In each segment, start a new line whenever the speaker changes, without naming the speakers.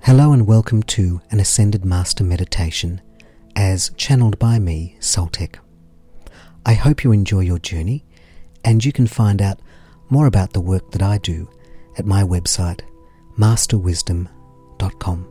Hello and welcome to an Ascended Master meditation as channeled by me, Soltec. I hope you enjoy your journey, and you can find out more about the work that I do at my website, masterwisdom.com.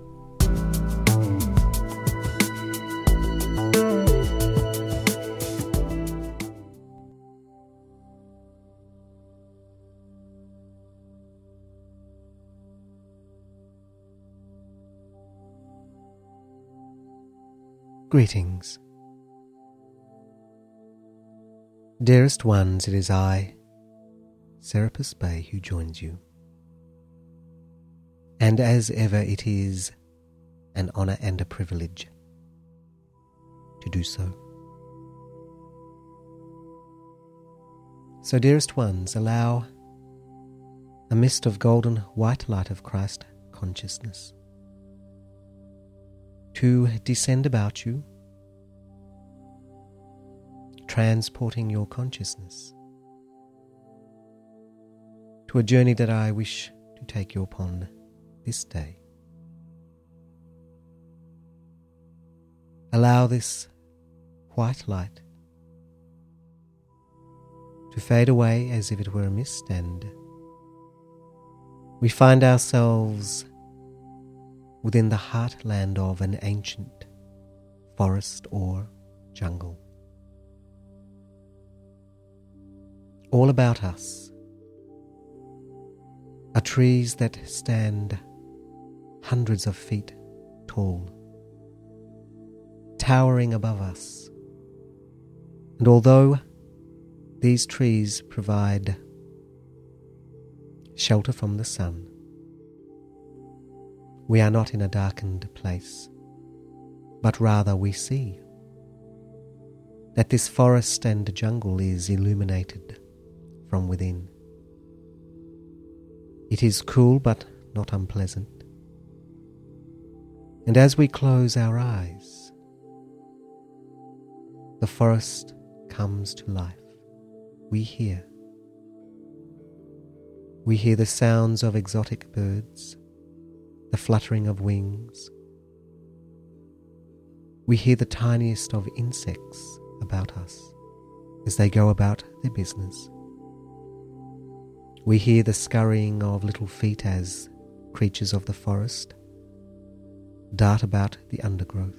Greetings. Dearest ones, it is I, Serapis Bey, who joins you. And as ever, it is an honour and a privilege to do so. So, dearest ones, allow a mist of golden white light of Christ consciousness to descend about you, transporting your consciousness to a journey that I wish to take you upon this day. Allow this white light to fade away as if it were a mist, and we find ourselves within the heartland of an ancient forest or jungle. All about us are trees that stand hundreds of feet tall, towering above us. And although these trees provide shelter from the sun, we are not in a darkened place, but rather we see that this forest and jungle is illuminated from within. It is cool but not unpleasant. And as we close our eyes, the forest comes to life. We hear the sounds of exotic birds, the fluttering of wings. We hear the tiniest of insects about us as they go about their business. We hear the scurrying of little feet as creatures of the forest dart about the undergrowth.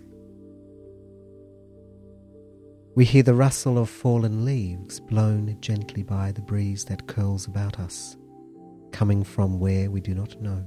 We hear the rustle of fallen leaves blown gently by the breeze that curls about us, coming from where we do not know.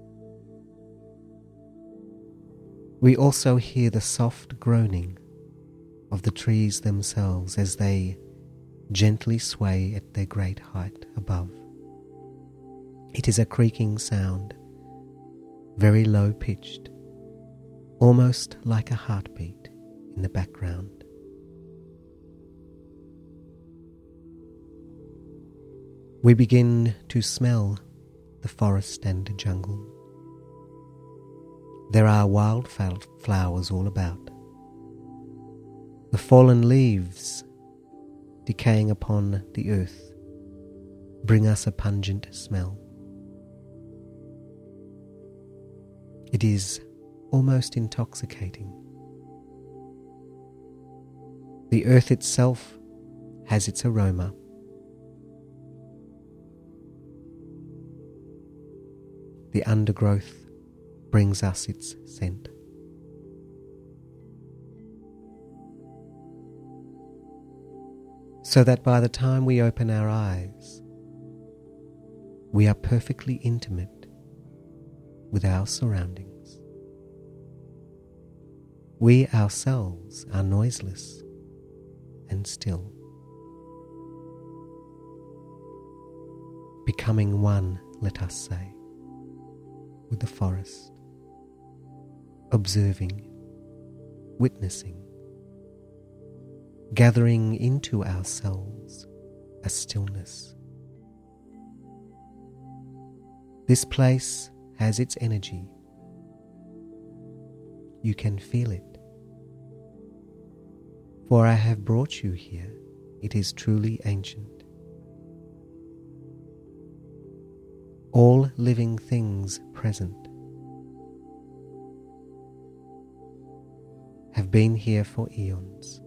We also hear the soft groaning of the trees themselves as they gently sway at their great height above. It is a creaking sound, very low-pitched, almost like a heartbeat in the background. We begin to smell the forest and jungle. There are wild flowers all about. The fallen leaves decaying upon the earth bring us a pungent smell. It is almost intoxicating. The earth itself has its aroma. The undergrowth brings us its scent. So that by the time we open our eyes, we are perfectly intimate with our surroundings. We ourselves are noiseless and still, becoming one, let us say, with the forest, observing, witnessing, gathering into ourselves a stillness. This place has its energy. You can feel it. For I have brought you here. It is truly ancient. All living things present have been here for eons.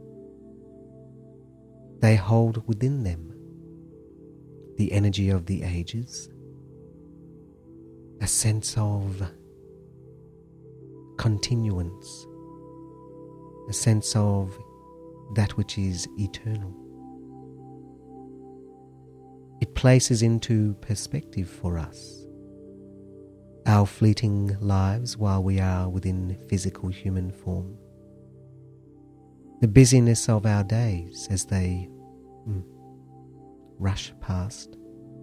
They hold within them the energy of the ages, a sense of continuance, a sense of that which is eternal. It places into perspective for us our fleeting lives while we are within physical human form, the busyness of our days as they rush past.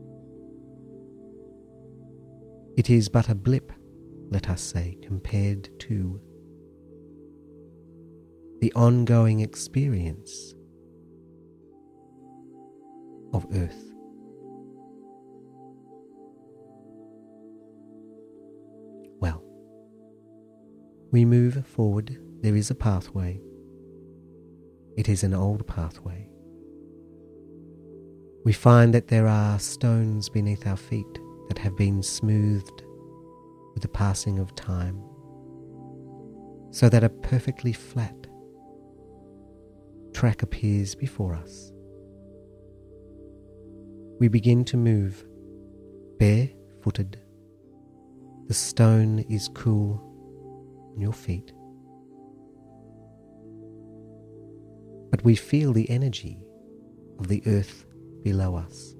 It is but a blip, let us say, compared to the ongoing experience of Earth. Well, we move forward. There is a pathway. It is an old pathway. We find that there are stones beneath our feet that have been smoothed with the passing of time, so that a perfectly flat track appears before us. We begin to move bare-footed. The stone is cool on your feet, but we feel the energy of the earth below us.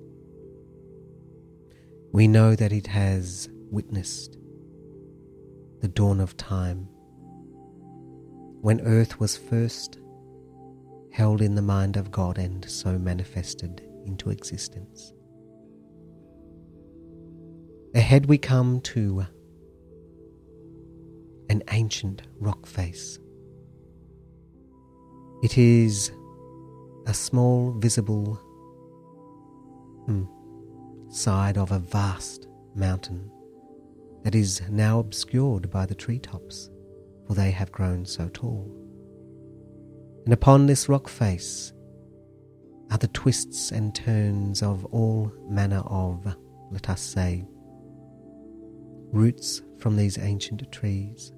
We know that it has witnessed the dawn of time, when earth was first held in the mind of God and so manifested into existence. Ahead we come to an ancient rock face. It is a small visible side of a vast mountain that is now obscured by the treetops, for they have grown so tall. And upon this rock face are the twists and turns of all manner of, let us say, roots from these ancient trees.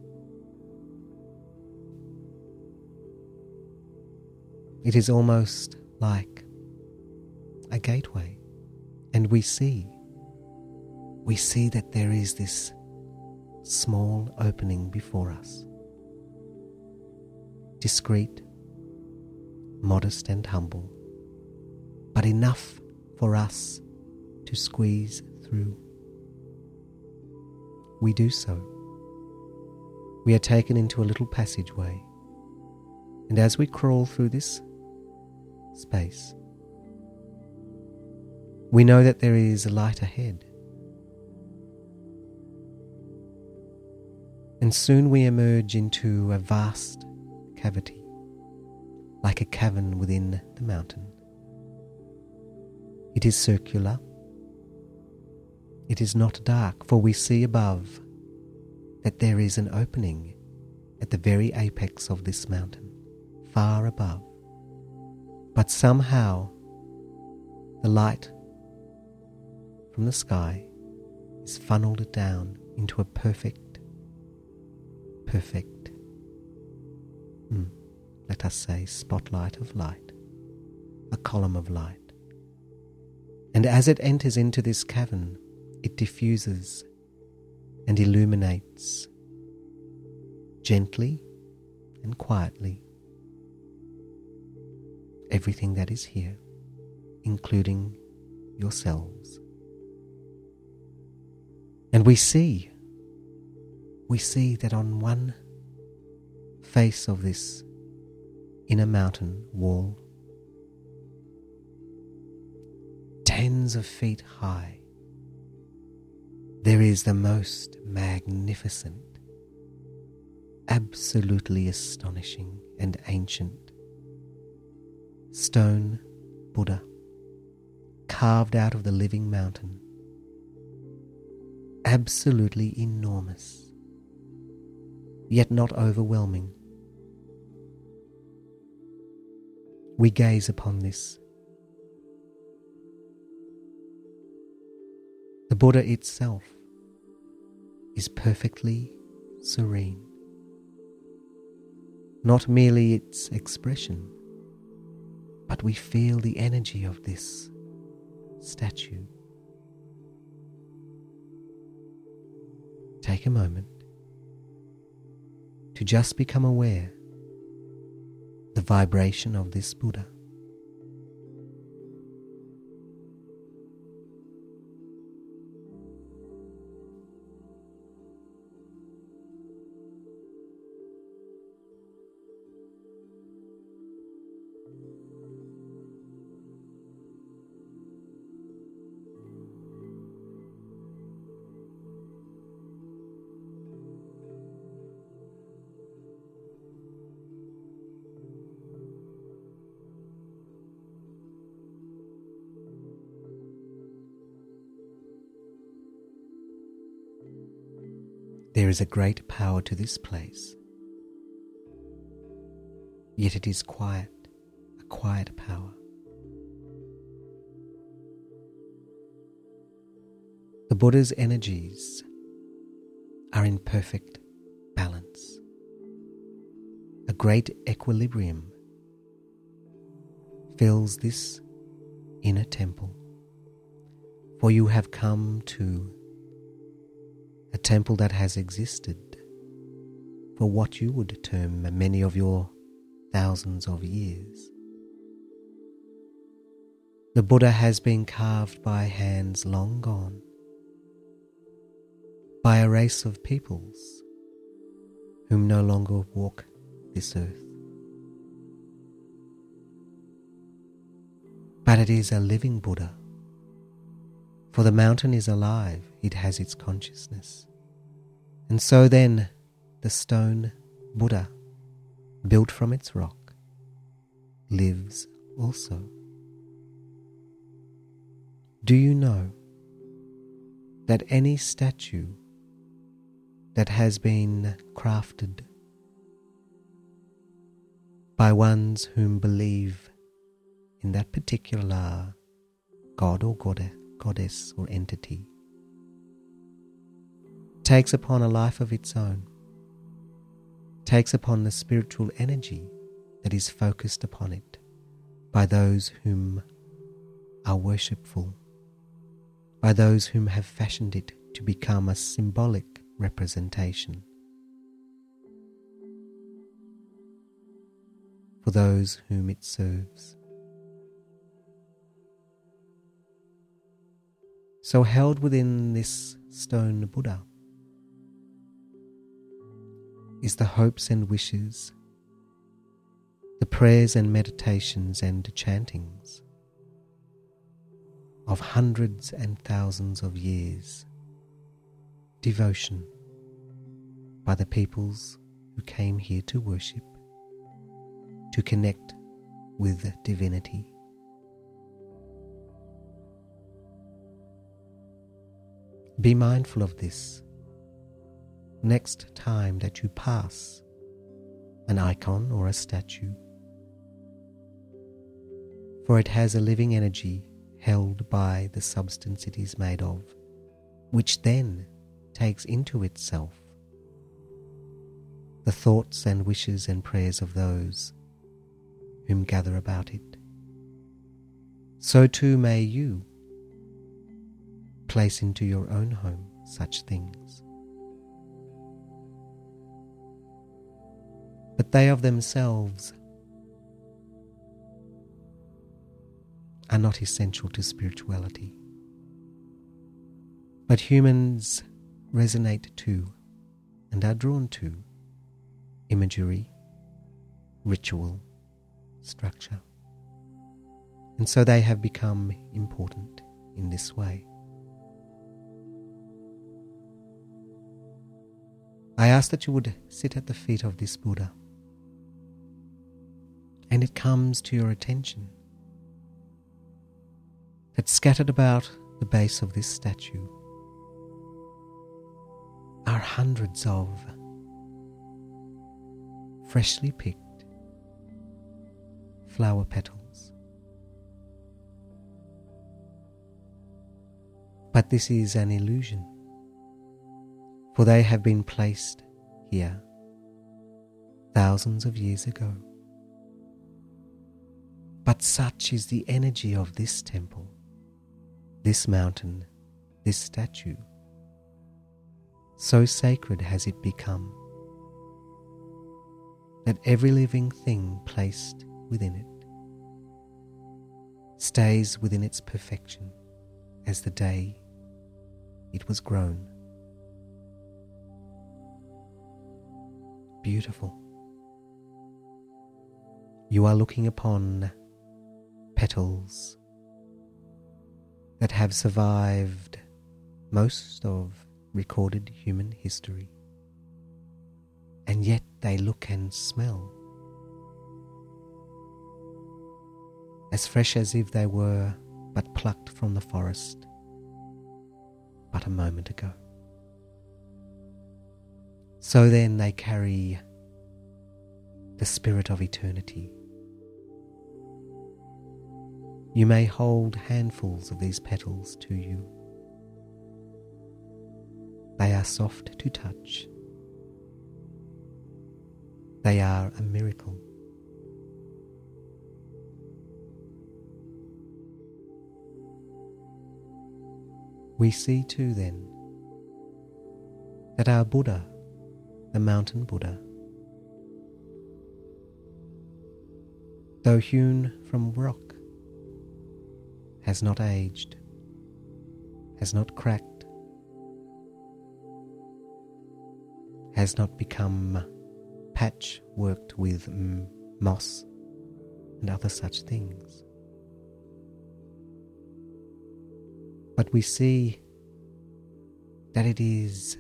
It is almost like a gateway, and we see that there is this small opening before us, discreet, modest and humble, but enough for us to squeeze through. We do so. We are taken into a little passageway, and as we crawl through this space, we know that there is a light ahead. And soon we emerge into a vast cavity, like a cavern within the mountain. It is circular. It is not dark, for we see above that there is an opening at the very apex of this mountain, far above. But somehow the light from the sky is funneled down into a perfect, let us say, spotlight of light, a column of light. And as it enters into this cavern, it diffuses and illuminates gently and quietly everything that is here, including yourselves. And we see that on one face of this inner mountain wall, tens of feet high, there is the most magnificent, absolutely astonishing and ancient stone Buddha, carved out of the living mountain, absolutely enormous, yet not overwhelming. We gaze upon this. The Buddha itself is perfectly serene. not merely its expression, but we feel the energy of this statue. Take a moment to just become aware the vibration of this Buddha. There is a great power to this place, yet it is quiet, a quiet power. The Buddha's energies are in perfect balance. A great equilibrium fills this inner temple, for you have come to a temple that has existed for what you would term many of your thousands of years. The Buddha has been carved by hands long gone, by a race of peoples whom no longer walk this earth. But it is a living Buddha. For the mountain is alive, it has its consciousness. And so then, the stone Buddha, built from its rock, lives also. Do you know that any statue that has been crafted by ones whom believe in that particular god or goddess or entity takes upon a life of its own, takes upon the spiritual energy that is focused upon it by those whom are worshipful, by those whom have fashioned it to become a symbolic representation for those whom it serves. So held within this stone Buddha is the hopes and wishes, the prayers and meditations and chantings of hundreds and thousands of years, devotion by the peoples who came here to worship, to connect with divinity. Be mindful of this next time that you pass an icon or a statue, for it has a living energy held by the substance it is made of, which then takes into itself the thoughts and wishes and prayers of those whom gather about it. So too may you place into your own home such things. But they of themselves are not essential to spirituality. But humans resonate to and are drawn to imagery, ritual, structure. And so they have become important in this way. I ask that you would sit at the feet of this Buddha, and it comes to your attention that scattered about the base of this statue are hundreds of freshly picked flower petals. But this is an illusion, for they have been placed here thousands of years ago. But such is the energy of this temple, this mountain, this statue. So sacred has it become that every living thing placed within it stays within its perfection as the day it was grown. Beautiful. You are looking upon petals that have survived most of recorded human history, and yet they look and smell as fresh as if they were but plucked from the forest but a moment ago. So then they carry the spirit of eternity. You may hold handfuls of these petals to you. They are soft to touch. They are a miracle. We see too then that our Buddha, the mountain Buddha, though hewn from rock, has not aged, has not cracked, has not become patchworked with moss and other such things. But we see that it is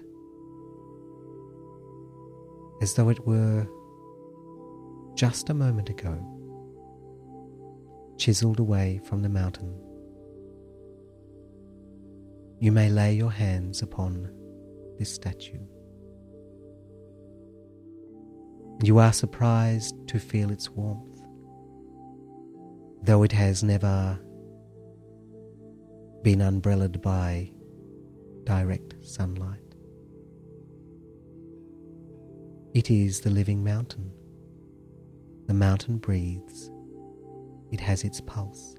as though it were just a moment ago chiseled away from the mountain. You may lay your hands upon this statue. You are surprised to feel its warmth, though it has never been umbrellaed by direct sunlight. It is the living mountain. The mountain breathes. It has its pulse.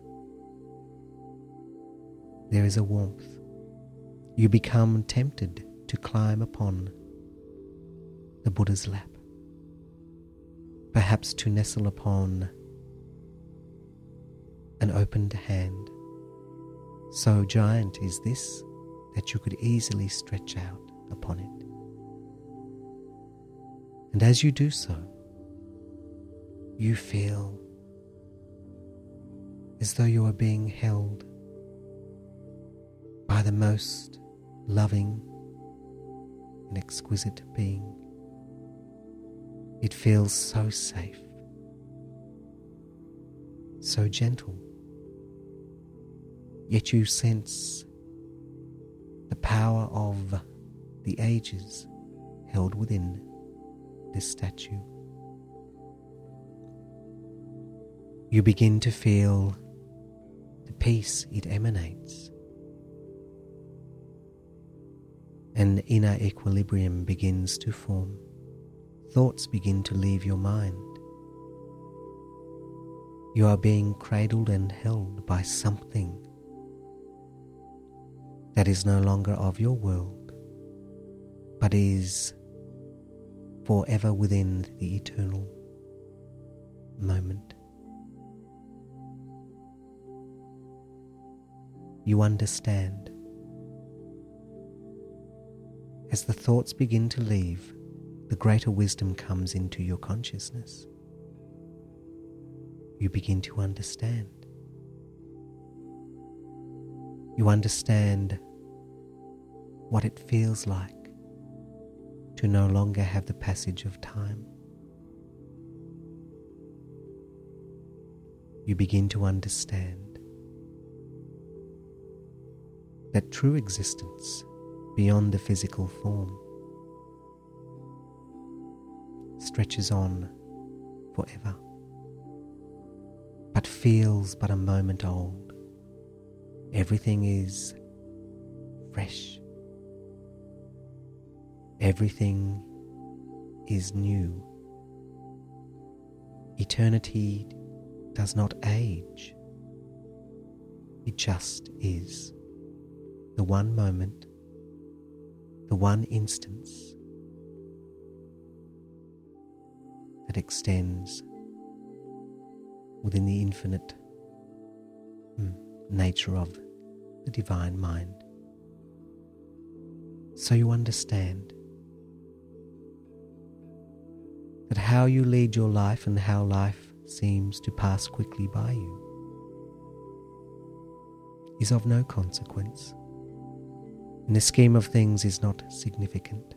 There is a warmth. You become tempted to climb upon the Buddha's lap, perhaps to nestle upon an opened hand. So giant is this that you could easily stretch out upon it. And as you do so, you feel as though you are being held by the most loving and exquisite being. It feels so safe, so gentle, yet you sense the power of the ages held within this statue. You begin to feel the peace it emanates. An inner equilibrium begins to form. Thoughts begin to leave your mind. You are being cradled and held by something that is no longer of your world, but is forever within the eternal moment. You understand. As the thoughts begin to leave, the greater wisdom comes into your consciousness. You begin to understand. You understand what it feels like to no longer have the passage of time. You begin to understand that true existence beyond the physical form stretches on forever, but feels but a moment old. Everything is fresh. Everything is new. Eternity does not age. It just is. The one moment, the one instance that extends within the infinite nature of the divine mind. So you understand that how you lead your life and how life seems to pass quickly by you is of no consequence. In the scheme of things is not significant.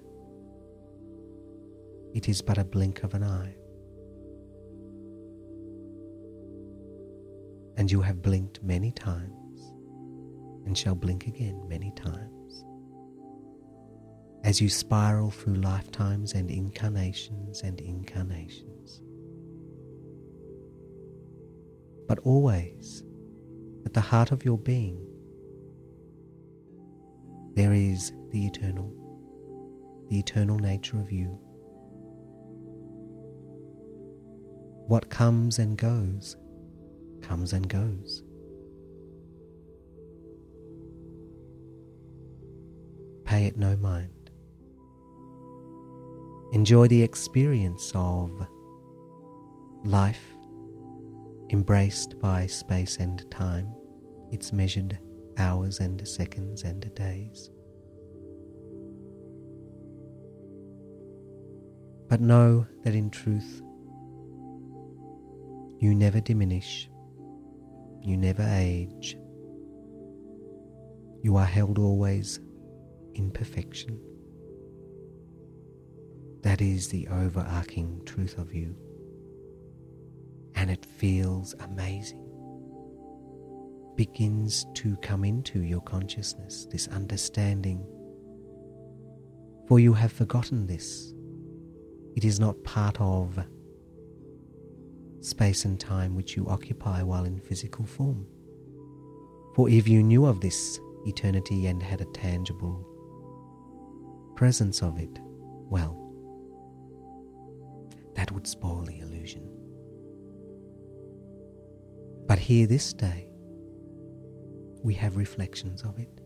It is but a blink of an eye. And you have blinked many times and shall blink again many times as you spiral through lifetimes and incarnations and incarnations. But always, at the heart of your being, there is the eternal nature of you. What comes and goes, comes and goes. Pay it no mind. Enjoy the experience of life embraced by space and time, its measured hours and seconds and days. But know that in truth, you never diminish, you never age, you are held always in perfection. That is the overarching truth of you, and it feels amazing. Begins to come into your consciousness, this understanding, for you have forgotten this. It is not part of space and time which you occupy while in physical form. For if you knew of this eternity and had a tangible presence of it, well, that would spoil the illusion. But here this day, we have reflections of it.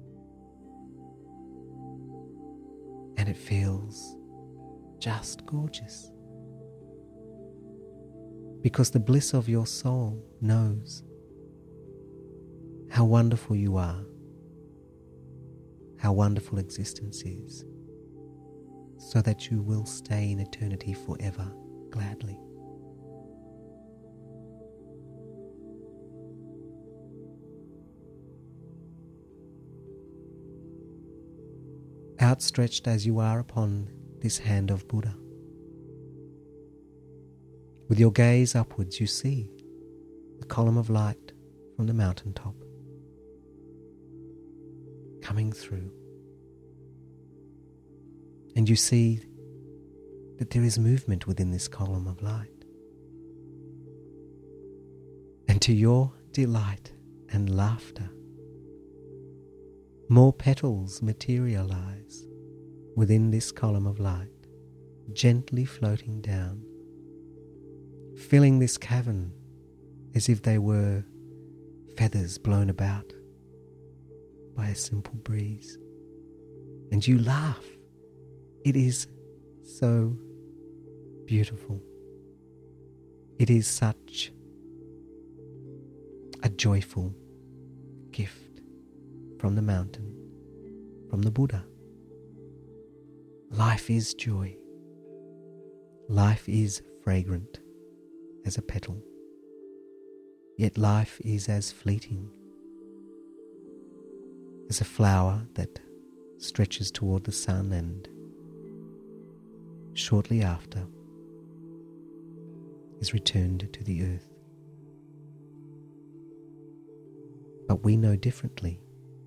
And it feels just gorgeous. Because the bliss of your soul knows how wonderful you are, how wonderful existence is, so that you will stay in eternity forever gladly. Outstretched as you are upon this hand of Buddha, with your gaze upwards you see the column of light from the mountaintop coming through. And you see that there is movement within this column of light. And to your delight and laughter, more petals materialize within this column of light, gently floating down, filling this cavern as if they were feathers blown about by a simple breeze. And you laugh. It is so beautiful. It is such a joyful gift from the mountain, from the Buddha. Life is joy. Life is fragrant as a petal. Yet life is as fleeting as a flower that stretches toward the sun and shortly after is returned to the earth. But we know differently.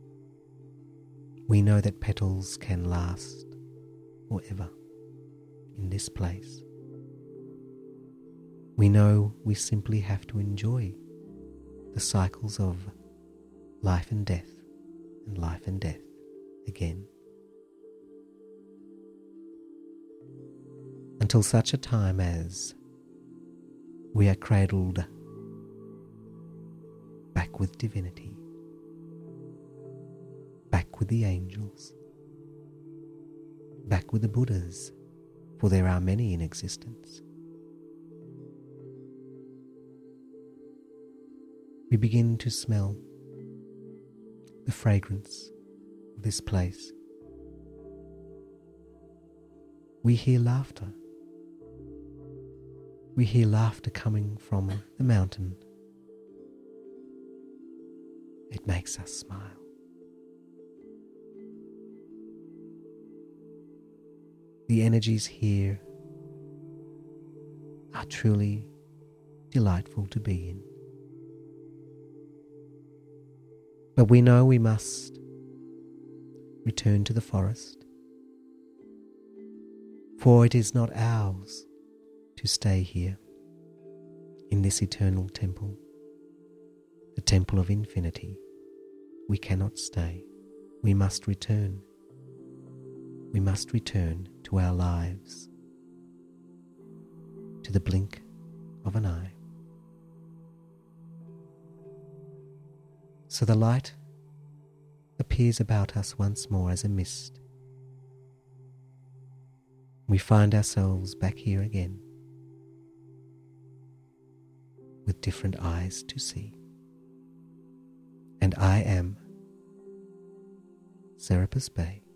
We know that petals can last forever in this place. We know we simply have to enjoy the cycles of life and death again. Until such a time as we are cradled back with divinity, back with the angels, back with the Buddhas, for there are many in existence. We begin to smell the fragrance of this place. We hear laughter. We hear laughter coming from the mountain. It makes us smile. The energies here are truly delightful to be in. But we know we must return to the forest, for it is not ours to stay here in this eternal temple, the temple of infinity. We cannot stay. We must return. We must return to our lives, to the blink of an eye. So the light appears about us once more as a mist. We find ourselves back here again, with different eyes to see. And I am Serapis Bey.